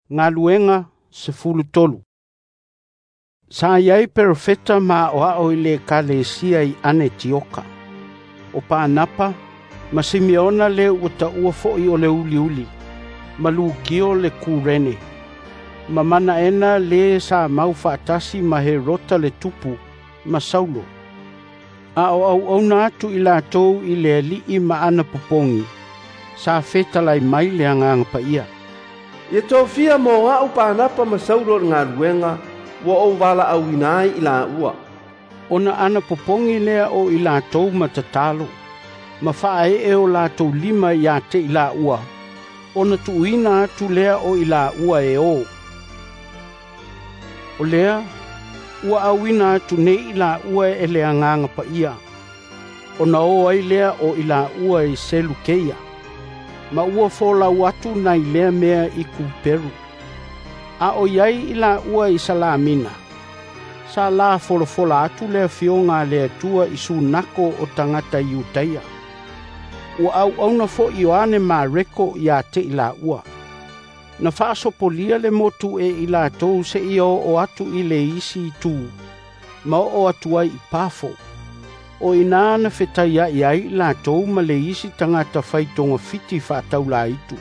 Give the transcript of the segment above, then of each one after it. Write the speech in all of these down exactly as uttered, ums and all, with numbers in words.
ngā luenga se fulu tolu. Sa iai perfeta ma o ao i le kalesia i Anetioka. O Pānapa, ma Simeona le uta ua fo'i o le uli uli, ma Lukio le Kurene. Ma mana ena le sa mau whaatasi ma Herota le tupu, ma Saulo. A o au au na atu i la tau i le li i ma ana popongi, sa feta lai mai le angang pa ia. Ia tofia mo ngā Pānapa ma Saulo ngā ruenga, wa o wala au inai i la ua. Ona ana popongi lea o i la tau ma tatalo, ma whae e o la tau lima i a te i la ua. Ona tuina atu lea o i la ua e o. O lea, ua awina atu ne i la ua e le anganga pa ia. Ona o ai lea o i la ua i Selukeia. Ma ua fola watu na i lea mea i Kuperu. A o iai i la ua i Salamina. Sa la fola fola atu lea fionga lea tua i sunako o tangata i Utaia. Ua au au na fo i oane ma reko i a te i la ua. Na whaasopolia le motu e i la tou se i o o atu i le isi i tū. Ma o atu ai i Pafo. O ina na whetaia i ai la tou ma le isi tangata whaitonga fiti whaatau la itu.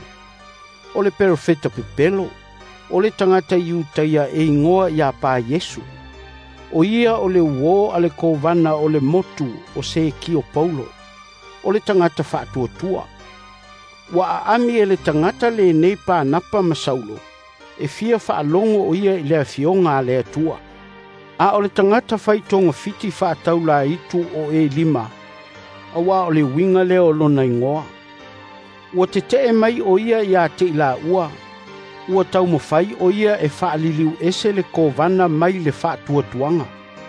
O le perfeta pepelo. O le tangata i Utaia e ingoa i a pā Yesu. O ia o le uo a le kovana o le motu o se ki o Paulo. O le tangata whaatua tua. Wa a ami e le tangata le nei Pānapa ma Saulo. E fia whaalongo o ia i lea fionga lea tua. A o le tangata whaitonga fiti whaatau la itu o e lima. A wa o le winga leo lona ingoa. Ua te te e mai o ia i a te ila ua. Ua tau mo whai o ia e whaaliliu ese le kovana mai le whaatua tuanga.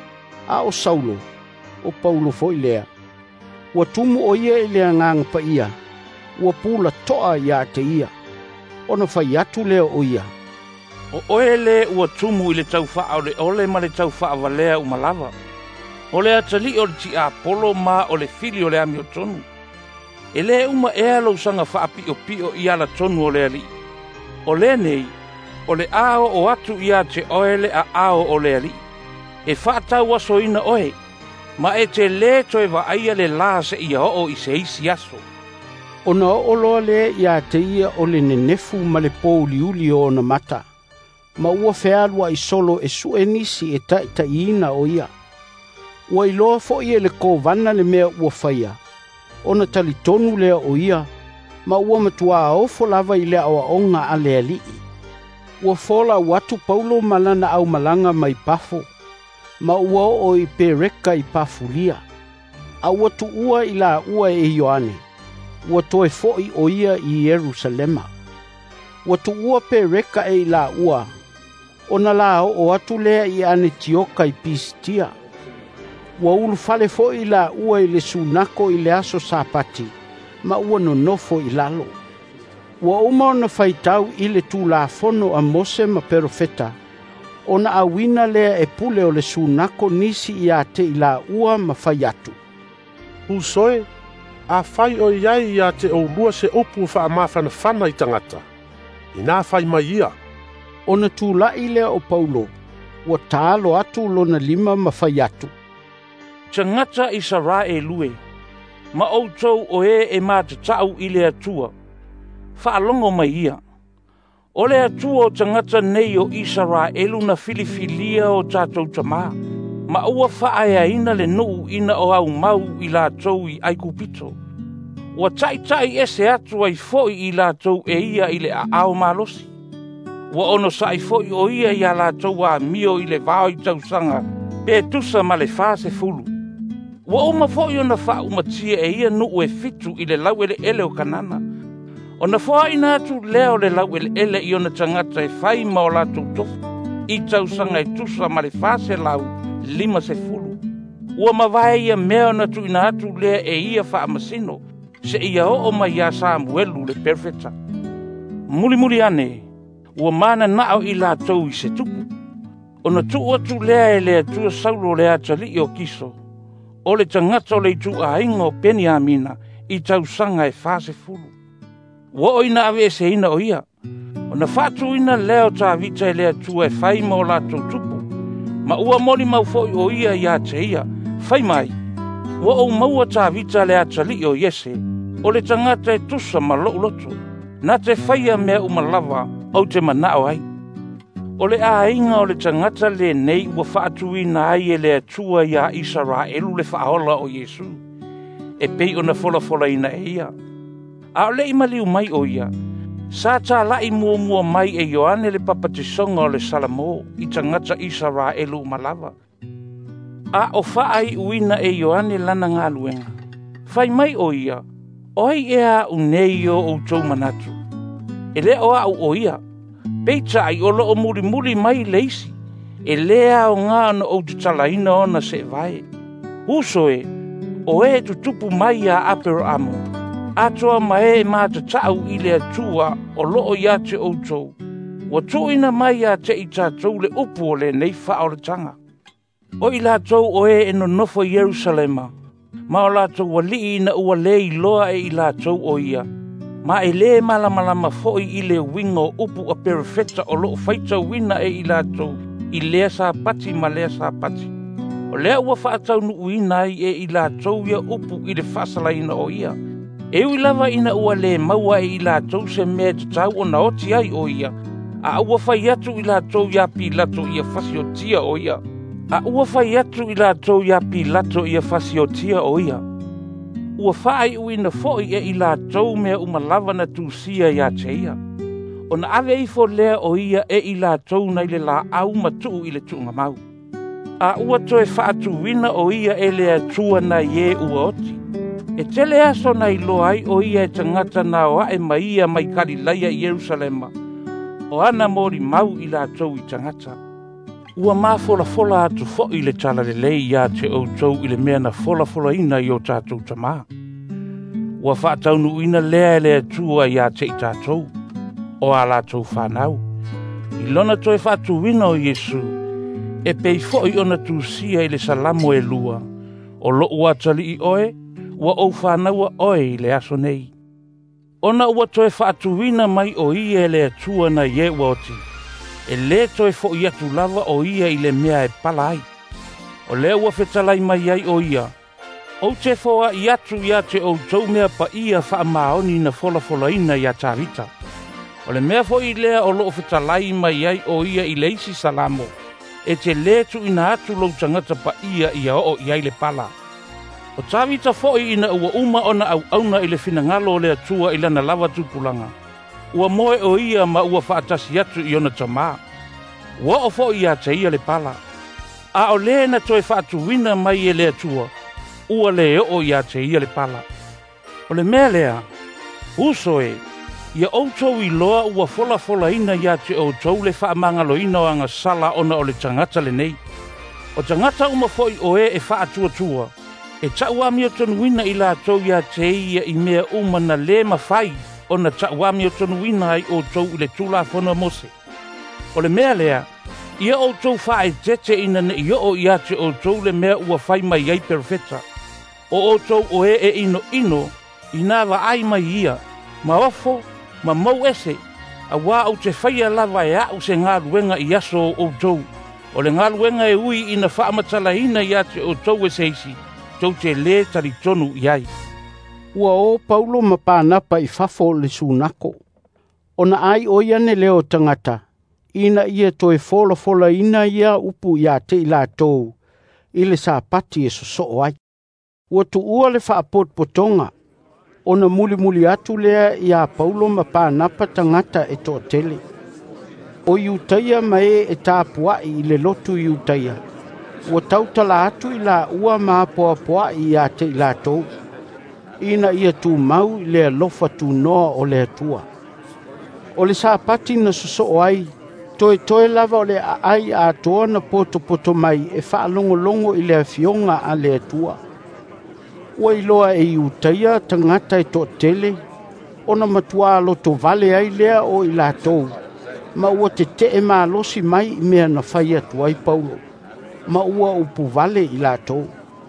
A o Saulo, o Paulo foi lea. Ua tumu o ia i lea ngang pa ia. Ua pula toa ia te ia. Ona whai atu leo o ia. O oele ua tumu i le tau wha o le ole ma le tau wha avalea umalawa. O le atali o le ti a polo ma o le fili o le ami o tonu. E le uma ea lo sanga wha api o pio i ala tonu o le ali. O le nei, o le ao o atu ia te oele a ao o le ali. E whaatau aso ina oe, ma e te le toe wa aia le la se ia o i se isi aso. Ona o loa le ia te ia o le nenefu ma le pōli uli o na mata. Ma ua whealua i solo e sue nisi e ta ita ina o ia. Ua i loa fo ia le kovana le mea ua whaia. Ona tali tonu lea o ia, ma ua matua a ofo lava i lea o onga a lea lii. Ua fola watu Paulo malana au malanga mai Pafo, ma ua o i pereka i Pafulia. A ua tu ua i la ua e Ioane. Ua toe foi o ia i Jerusalema. Ua tu ua pereka e la ua. Ona la o atu lea i Anetioka i Pistia. Ua ulu fale foi la ua i le sunako i le aso sapati. Ma ua no nofo i lalo. Ua uma ona faitau i le tu la fono a Mose ma perofeta. Ona awina lea e pule o le sunako nisi i ate i la ua ma faiatu. Usoe, a fai o iai ia te o lua se opu wha mawhana whana i tangata. I nā fai mai ia. Ona tu la i lea o Paulo. Ua tālo atu lona lima ma faiatu. Tangata i sara e lue. Ma outou o e e mātatau i le atua. Whaalongo mai ia. O le atua o tangata nei o Israelu na filifilia o tātou tamā. Ma ua whaaya ina le nuu ina o au mau i lātou i aikupito. Ua tai tai ese atu ai foi i lātou e ia i le a ao malosi. Ua ono sai foi o ia i a lātou a mio i le vao i tausanga. Pe tusa ma le fase fulu. Ua uma foi ona wha umatia e ia nuu e fitu i le lau ele ele o kanana. Ona wha ina atu leo le lau ele ele i ona tangata e whai ma o lātou tofu. I tausanga e tusa ma le fase lau lima se fulu. Ua mawai ia mea na tu ina atu lea e ia wha amasino. Se ia o o mai a Samuelu le perfeta. Muli muli ane. Ua mana nao i lātou i se tupu. Ona tu atu lea e lea tua Saulo lea tali o kiso. O le tangata o le tu a ingo Peniamina i tausanga e fase fulu. Ua o ina ave se ina o ia. O na whaatuina leo tā vita e lea tua e whai mo lātou tupu. Ma ua moli mau foi o ia ia te ia, whai mai. Wa o maua tā vita lea tali o Yese, o le tangata e tusa ma lo loto. Na te whaia mea umalawa au te manao ai. O le a inga o le tangata le nei ua whaatuina ai e lea tua ia Israelu le whaola o Yesu. E pei o na fola fola ina e ia. A o le imaliu mai o ia, sa tā lai mua mua mai e Ioane le papatisonga o le Salamo i tangata Israelu malawa. A o whaai uina e Ioane lana ngā luenga. Whai mai o ia, oi e a unei o o tau manatu. E le o a o ia, peita ai o loo muri muri mai leisi, e lea o ngā no o tutalaina o na se vai. Huso e, o e tutupu mai a apero amo. Atoa mae mā te tau i lea tua o loo ia te outou. Wa tuina mai a te i tātou le upu o le nei whaoretanga. O i lātou o e eno nofo Yerusalema. Ma o lātou wa lii na ua lei loa e i lātou o ia. Ma e le malamalama foi i le wingo upu a perifeta o loo whaita wina e i lātou. I lea sa pati ma lea sa pati. O lea ua whaatau nu uina e i lātou ia upu i le whasalaina o ia. E ui lava ina ua le maua e i lātou se mea te tau o na oti ai o ia. A ua whai atu i lātou ia Pilato ia whasiotia o ia. A ua whai atu i lātou ia Pilato ia whasiotia o ia. Ua whai ui na foi e i lātou mea umalawa na tūsia ia te ia. O na ave i fo lea o ia e i lātou na i le la au matu i le tuunga mau. A ua toe whaatu wina o ia e lea tua na ye ua oti. E tele aso na ilo ai o ia e tangata na o ae maia mai Kalilaia i Yerusalema. O ana mori mau i lātou i tangata. Ua mā fola fola atu fo i le tala le lei ia te outou i le mea na fola fola ina i o tātou tamā. Ua whaataunu ina lea e lea tua ia te i tātou. O a lātou whanau. I lona toi whaatu wina o Yesu. E pei fo i ona tūsia i le salamo e lua. O lo ua tali i oe. Ua au whanaua oi le aso nei. Ona ua toe whaatuwina mai o ia e le atua na ie ua oti. E le toe fo i atu lava o ia i le mea e pala ai. O le ua whetalai mai ai o ia. O te foa i atu ia te o tau mea pa ia wha maoni na fola fola ina ia tarita. O le mea fo i lea o loo whetalai mai ai o ia i leisi salamo. E te le tu ina atu lau tangata pa ia ia o i ai le pala. O tāwita fo'i ina ua uma ona au auna i le finangalo le atua i lana lava tupulanga. Ua moe o ia ma ua whaatasi atu i ona tamā. Ua o fo'i ia te ia le pala. A o le na toi whaatu wina mai e le atua. Ua le o ia te ia le pala. O le mea lea, uso e, ia outou i loa ua fola fola ina ia te outou le whaamangalo ina o anga sala ona o le tangata le nei. O tangata uma fo'i o e e whaatua tua. E tauami o tonuina i lātou ia te ia i mea umana le mawhai o na tauami o tonuina ai o tou i le tula whana mose. O le mea lea, ia o tou whae tete ina ne i o ia te o tou le mea ua whai mai ai perfeta. O o tou o e e ino ino i nā wa ai mai ia, ma ofo, ma mau ese, a wā au te whaia lava e au se ngā ruenga i aso o tou. O le ngā ruenga e ui ina whaamatala ina ia te o tou e seisi. Tau te le tari tonu iai. Ua o Paulo mapānapa i fafo le sunako. Ona ai o iane leo tangata. Ina ia toe fola fola ina ia upu ia te i lātou. I le sāpati e soso ai. Ua tu ua le whaapot potonga. Ona muli muli atu lea ia Paulo mapānapa tangata e toa tele. O iutaia mae e tāpua i le lotu iutaia. Ua tautala atu i la ua maa poa poa i a te i lātou. Ina ia tū mau i lea lofa tū noa o lea tua. O le sāpati na soso ai, toe toe lava o le ai a toa na poto poto mai e whaalongo longo i lea fionga a lea tua. Ua iloa e iutaia tangata e to tele, ona matua loto vale ai lea o i lātou. Ma ua te te e maa losi mai i mea na whai atu ai Paulo. Ma ua upu vale i lātou.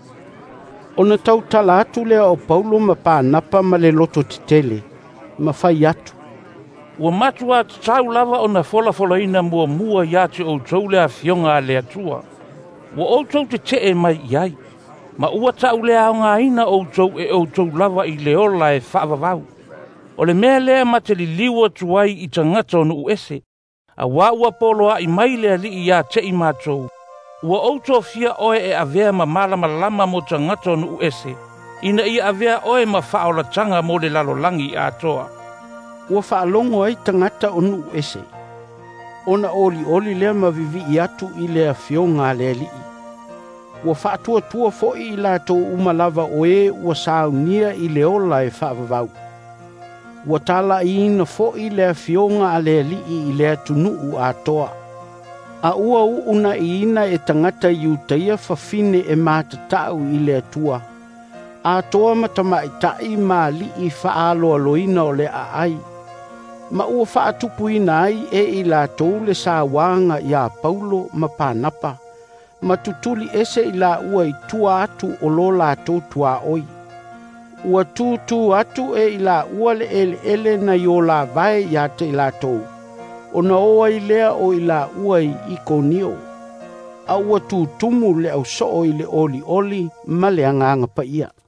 Ona tau tala atu lea o Paulo ma pānapa ma le loto te tele, ma whai atu. Ua matua tau lava o na fola fola ina mua mua ia te o tau lea fionga a lea tua. Ua o tau te te e mai iai. Ma ua tau lea o ngā ina o tau e o tau lava i leola e whaavavau. O le mea lea ma te li liwa tuai i tangata o nu ese. A wā ua poloa i mai lea li i a te i mātou. Ua o tau fia oe e avea ma malama lama mo tangata o nu ese. Ina i avea oe ma whaola tanga mo le lalolangi a toa. Ua whaalongo ai tangata o nu ese. Ona oli oli lea ma vivi i atu i lea fionga lea li i. Ua whaatua tua foi i la tō umalava o e ua saunia i leola e whaavavau. Ua tala i ina foi lea fionga a lea li i lea tunuu a toa. A ua uuna i ina e tangata i utaia whawhine e mātatau i lea tua. A toa matamai tai ma li i whaaloa loina o le a ai. Ma ua whaatupu ina ai e i la tō le sāwanga i a Paulo ma pānapa. Ma tutuli ese i la ua i tua atu o lo la tō tua oi. Ua tū tū atu e i la ua le ele ele na i o la vai i ate i la tō. O na oa i lea o i la ua i Ikonio. A ua tū tumu le au soo i le oli oli ma le anganga pa ia.